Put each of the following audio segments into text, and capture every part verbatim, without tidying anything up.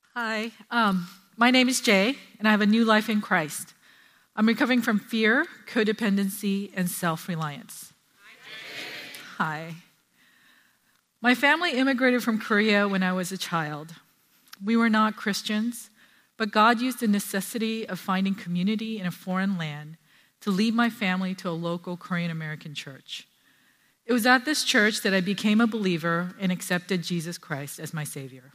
Hi, um, my name is Jay, and I have a new life in Christ. I'm recovering from fear, codependency, and self-reliance. Hi. My family immigrated from Korea when I was a child. We were not Christians, but God used the necessity of finding community in a foreign land to lead my family to a local Korean American church. It was at this church that I became a believer and accepted Jesus Christ as my Savior.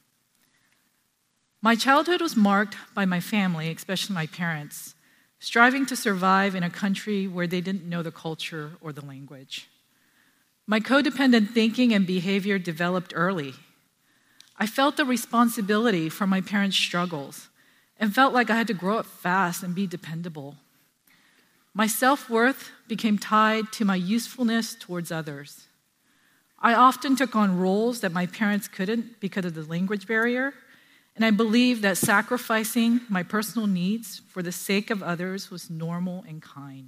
My childhood was marked by my family, especially my parents, striving to survive in a country where they didn't know the culture or the language. My codependent thinking and behavior developed early. I felt the responsibility for my parents' struggles and felt like I had to grow up fast and be dependable. My self-worth became tied to my usefulness towards others. I often took on roles that my parents couldn't because of the language barrier, and I believed that sacrificing my personal needs for the sake of others was normal and kind.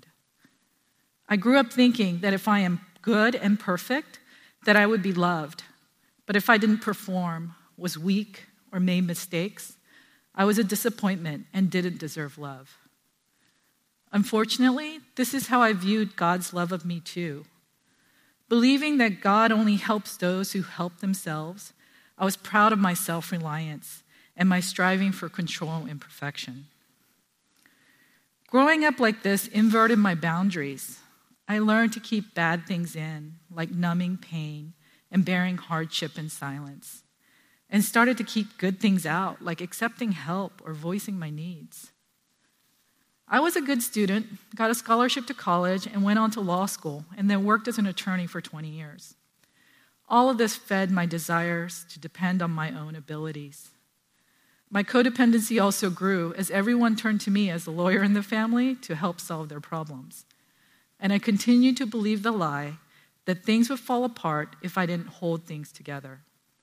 I grew up thinking that if I am good and perfect, that I would be loved. But if I didn't perform, was weak, or made mistakes, I was a disappointment and didn't deserve love. Unfortunately, this is how I viewed God's love of me too. Believing that God only helps those who help themselves, I was proud of my self-reliance and my striving for control and perfection. Growing up like this inverted my boundaries. I learned to keep bad things in, like numbing pain and bearing hardship in silence, and started to keep good things out, like accepting help or voicing my needs. I was a good student, got a scholarship to college, and went on to law school, and then worked as an attorney for twenty years. All of this fed my desires to depend on my own abilities. My codependency also grew as everyone turned to me as the lawyer in the family to help solve their problems. And I continued to believe the lie that things would fall apart if I didn't hold things together.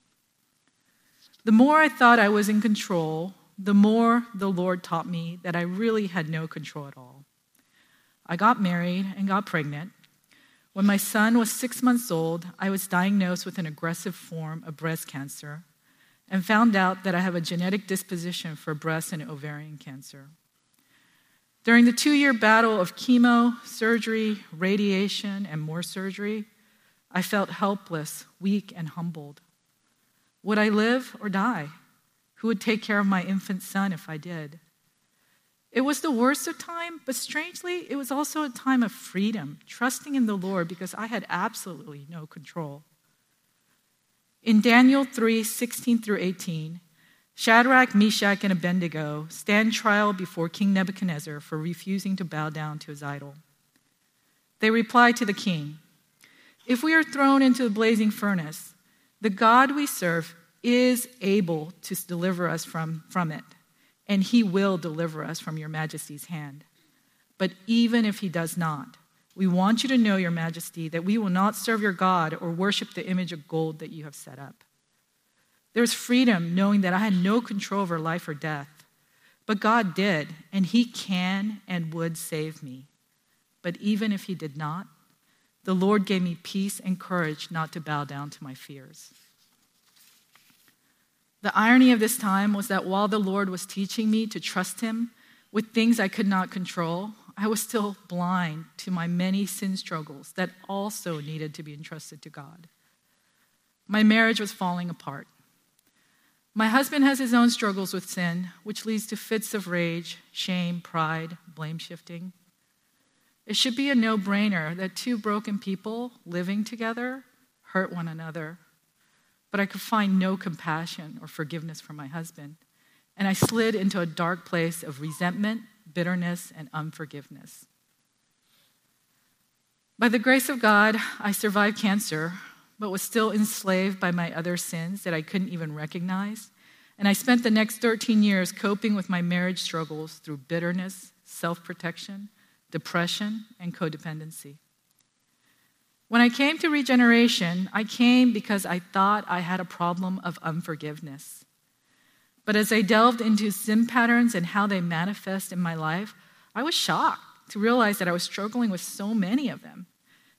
The more I thought I was in control, the more the Lord taught me that I really had no control at all. I got married and got pregnant. When my son was six months old, I was diagnosed with an aggressive form of breast cancer and found out that I have a genetic disposition for breast and ovarian cancer. During the two-year battle of chemo, surgery, radiation, and more surgery, I felt helpless, weak, and humbled. Would I live or die? Who would take care of my infant son if I did? It was the worst of time, but strangely, it was also a time of freedom, trusting in the Lord because I had absolutely no control. In Daniel three, sixteen through eighteen, Shadrach, Meshach, and Abednego stand trial before King Nebuchadnezzar for refusing to bow down to his idol. They reply to the king, "If we are thrown into the blazing furnace, the God we serve is able to deliver us from, from it, and he will deliver us from your majesty's hand. But even if he does not, we want you to know, your majesty, that we will not serve your God or worship the image of gold that you have set up." There's freedom knowing that I had no control over life or death, but God did, and he can and would save me. But even if he did not, the Lord gave me peace and courage not to bow down to my fears. The irony of this time was that while the Lord was teaching me to trust him with things I could not control, I was still blind to my many sin struggles that also needed to be entrusted to God. My marriage was falling apart. My husband has his own struggles with sin, which leads to fits of rage, shame, pride, blame shifting. It should be a no-brainer that two broken people living together hurt one another. But I could find no compassion or forgiveness for my husband, and I slid into a dark place of resentment, bitterness, and unforgiveness. By the grace of God, I survived cancer, but was still enslaved by my other sins that I couldn't even recognize. And I spent the next thirteen years coping with my marriage struggles through bitterness, self-protection, depression, and codependency. When I came to Regeneration, I came because I thought I had a problem of unforgiveness. But as I delved into sin patterns and how they manifest in my life, I was shocked to realize that I was struggling with so many of them.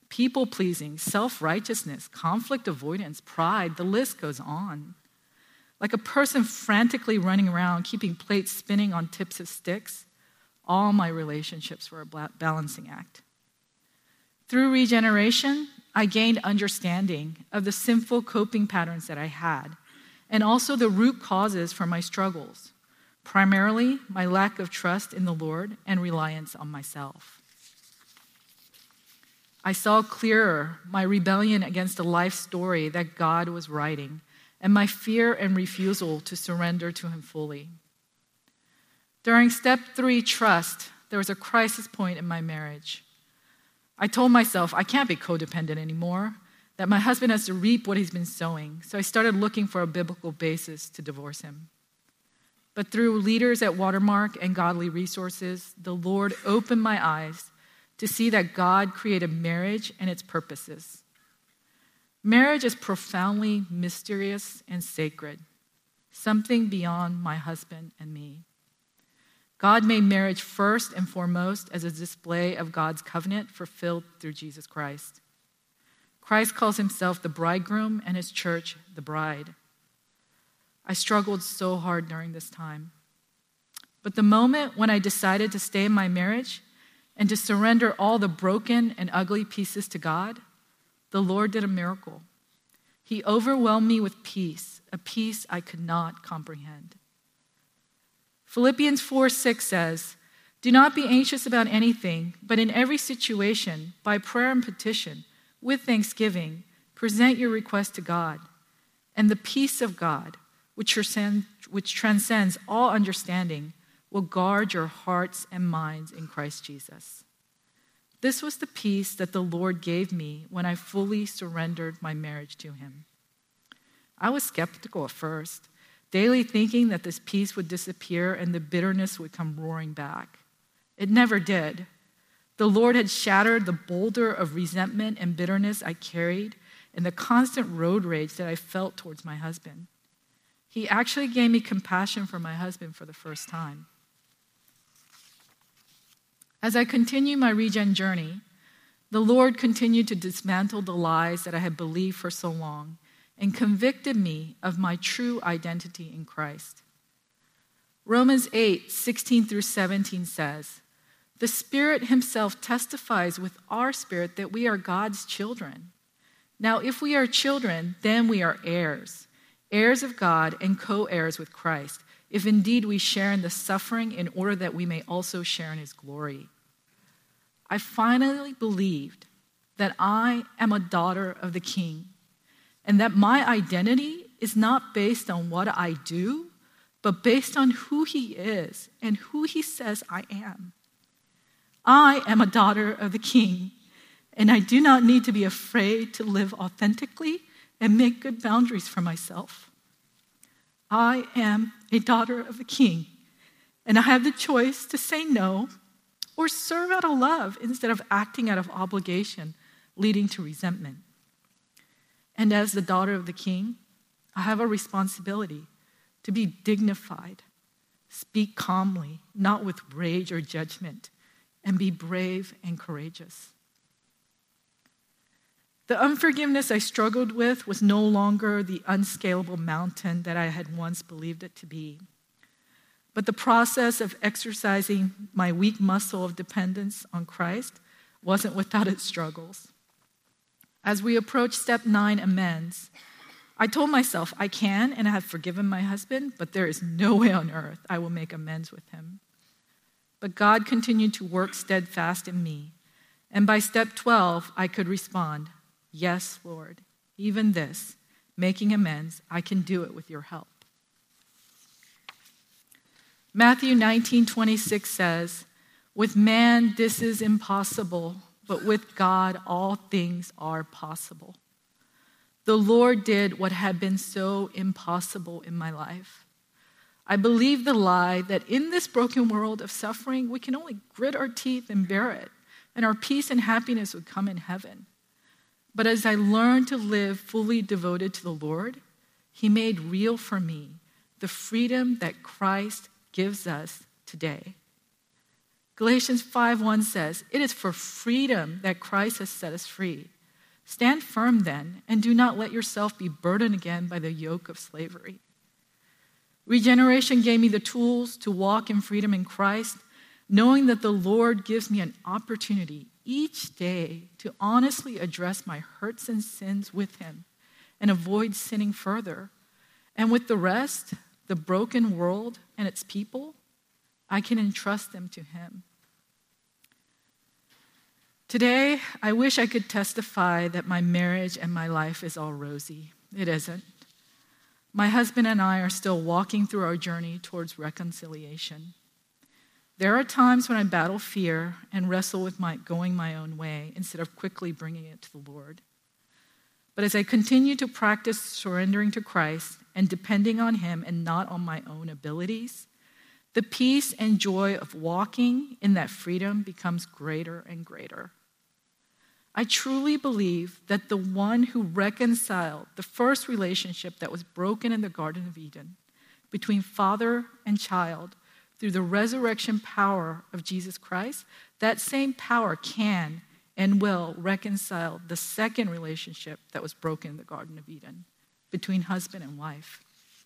People-pleasing, self-righteousness, conflict avoidance, pride, the list goes on. Like a person frantically running around, keeping plates spinning on tips of sticks, all my relationships were a balancing act. Through regeneration, I gained understanding of the sinful coping patterns that I had, and also the root causes for my struggles, primarily my lack of trust in the Lord and reliance on myself. I saw clearer my rebellion against the life story that God was writing, and my fear and refusal to surrender to him fully. During step three, trust, there was a crisis point in my marriage. I told myself I can't be codependent anymore, that my husband has to reap what he's been sowing. So I started looking for a biblical basis to divorce him. But through leaders at Watermark and godly resources, the Lord opened my eyes to see that God created marriage and its purposes. Marriage is profoundly mysterious and sacred, something beyond my husband and me. God made marriage first and foremost as a display of God's covenant fulfilled through Jesus Christ. Christ calls himself the bridegroom and his church the bride. I struggled so hard during this time. But the moment when I decided to stay in my marriage and to surrender all the broken and ugly pieces to God, the Lord did a miracle. He overwhelmed me with peace, a peace I could not comprehend. Philippians four six says, "Do not be anxious about anything, but in every situation, by prayer and petition, with thanksgiving, present your request to God. And the peace of God, which transcends, which transcends all understanding, will guard your hearts and minds in Christ Jesus." This was the peace that the Lord gave me when I fully surrendered my marriage to him. I was skeptical at first, daily thinking that this peace would disappear and the bitterness would come roaring back. It never did. The Lord had shattered the boulder of resentment and bitterness I carried and the constant road rage that I felt towards my husband. He actually gave me compassion for my husband for the first time. As I continued my regen journey, the Lord continued to dismantle the lies that I had believed for so long and convicted me of my true identity in Christ. Romans eight sixteen through seventeen says, "The Spirit himself testifies with our spirit that we are God's children. Now, if we are children, then we are heirs, heirs of God and co-heirs with Christ, if indeed we share in the suffering in order that we may also share in his glory." I finally believed that I am a daughter of the King and that my identity is not based on what I do, but based on who he is and who he says I am. I am a daughter of the King, and I do not need to be afraid to live authentically and make good boundaries for myself. I am a daughter of the King, and I have the choice to say no or serve out of love instead of acting out of obligation, leading to resentment. And as the daughter of the King, I have a responsibility to be dignified, speak calmly, not with rage or judgment, and be brave and courageous. The unforgiveness I struggled with was no longer the unscalable mountain that I had once believed it to be. But the process of exercising my weak muscle of dependence on Christ wasn't without its struggles. As we approached step nine, amends, I told myself I can and I have forgiven my husband, but there is no way on earth I will make amends with him. But God continued to work steadfast in me. And by step twelve, I could respond, "Yes, Lord, even this, making amends, I can do it with your help." Matthew nineteen twenty-six says, "With man this is impossible, but with God all things are possible." The Lord did what had been so impossible in my life. I believed the lie that in this broken world of suffering, we can only grit our teeth and bear it, and our peace and happiness would come in heaven. But as I learned to live fully devoted to the Lord, he made real for me the freedom that Christ gives us today. Galatians five one says, "It is for freedom that Christ has set us free. Stand firm then, and do not let yourself be burdened again by the yoke of slavery." Regeneration gave me the tools to walk in freedom in Christ, knowing that the Lord gives me an opportunity each day to honestly address my hurts and sins with him and avoid sinning further. And with the rest, the broken world and its people, I can entrust them to him. Today, I wish I could testify that my marriage and my life is all rosy. It isn't. My husband and I are still walking through our journey towards reconciliation. There are times when I battle fear and wrestle with my going my own way instead of quickly bringing it to the Lord. But as I continue to practice surrendering to Christ and depending on him and not on my own abilities, the peace and joy of walking in that freedom becomes greater and greater. I truly believe that the one who reconciled the first relationship that was broken in the Garden of Eden between father and child through the resurrection power of Jesus Christ, that same power can and will reconcile the second relationship that was broken in the Garden of Eden between husband and wife.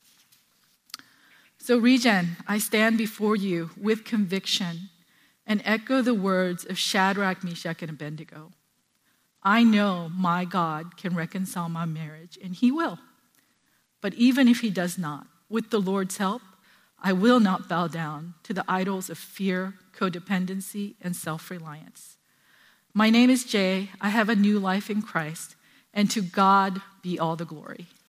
So, Regen, I stand before you with conviction and echo the words of Shadrach, Meshach, and Abednego. I know my God can reconcile my marriage, and he will. But even if he does not, with the Lord's help, I will not bow down to the idols of fear, codependency, and self-reliance. My name is Jay. I have a new life in Christ, and to God be all the glory.